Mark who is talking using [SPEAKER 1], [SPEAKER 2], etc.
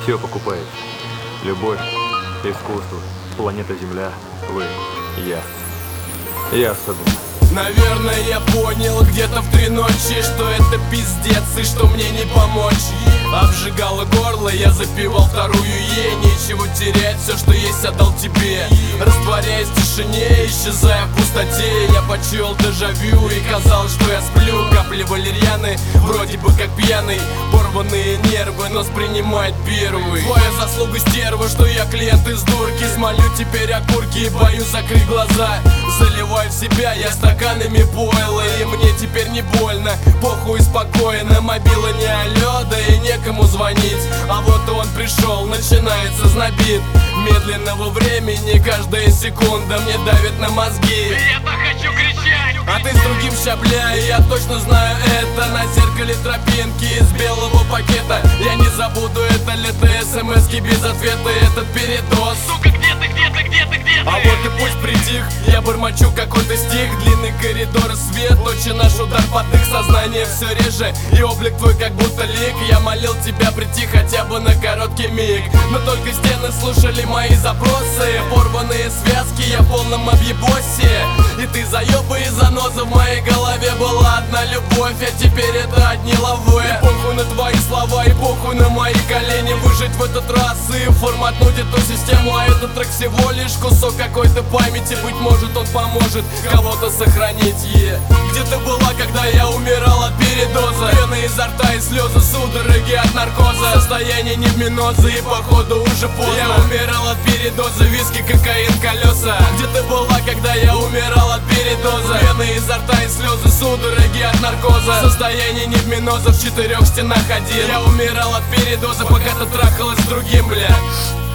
[SPEAKER 1] все покупаете. Любовь, искусство, планета Земля, вы, я особенно.
[SPEAKER 2] Наверное, я понял где-то в 3 ночи, что это пиздец и что мне не помочь. Обжигало горло, я запивал вторую нечего терять, все, что есть, отдал тебе. Растворяясь в тишине, исчезая в пустоте, я почуял дежавю и казалось, что я сплю. Капли валерьяны, вроде бы как пьяный, порванные нервы, нос принимает первый. Твоя заслуга, стерва, что я клиент из дурки. Смолю теперь окурки и боюсь закрыть глаза. Заливаю в себя я стаканами бойла, и мне теперь не больно, похуй спокойно. Мобила не алё, да и некому звонить. А вот он пришел, начинается знобит. Медленного времени каждая секунда мне давит на мозги.
[SPEAKER 3] Я-то хочу кричать!
[SPEAKER 2] А ты с другим щабля, и я точно знаю это. На зеркале тропинки из белого пакета. Я не забуду это лето, смс-ки без ответа. Этот передоз.
[SPEAKER 3] Сука, где ты, где ты, где ты, где ты?
[SPEAKER 2] А вот и пусть притих, я бормочу какой-то стих. Длинный коридор, свет, точно наш удар под их. Сознание все реже, и облик твой как будто лик. Я молил тебя прийти хотя бы на короткий миг, но только стены слушали мои запросы. Порванные связки, я в полном объебосе. И ты заебы и заноза в моей голове. Была одна любовь, а теперь это одни лавы. И похуй на твои слова, и похуй на мои колени. Выжить в этот раз и форматнуть эту систему. А этот трек всего лишь кусок какой-то памяти. Быть может он поможет кого-то сохранить. Где ты была, когда я умирал от передоза? Пены изо рта и слезы, судороги от наркоза. Состояние невминоза и походу уже поздно. Я умирал от передоза, виски, кокаин, колеса. Где ты была, когда я умирал от передоза? Пены изо рта и слезы, судороги от наркоза. Состояние невминоза, в 4 стенах один. Я умирал от передоза, пока ты трахалась с другим, бля.